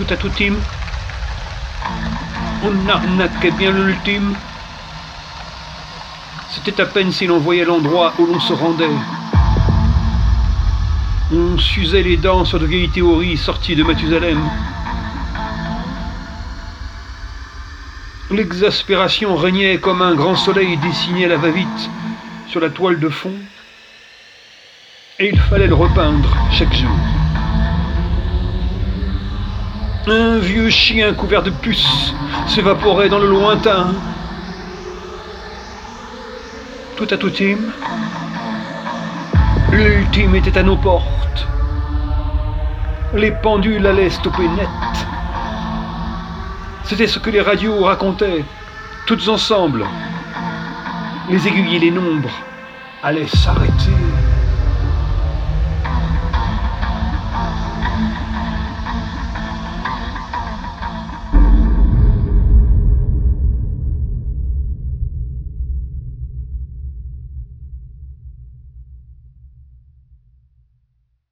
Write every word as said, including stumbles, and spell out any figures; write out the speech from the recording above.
tout à tout team. On arnaquait bien l'ultime. C'était à peine si l'on voyait l'endroit où l'on se rendait. On s'usait les dents sur de vieilles théories sorties de Mathusalem. L'exaspération régnait comme un grand soleil dessiné à la va-vite sur la toile de fond. Et il fallait le repeindre chaque jour. Un vieux chien couvert de puces s'évaporait dans le lointain. Tout à tout team. L'ultime était à nos portes. Les pendules allaient stopper net. C'était ce que les radios racontaient, toutes ensemble. Les aiguilles et les nombres allaient s'arrêter.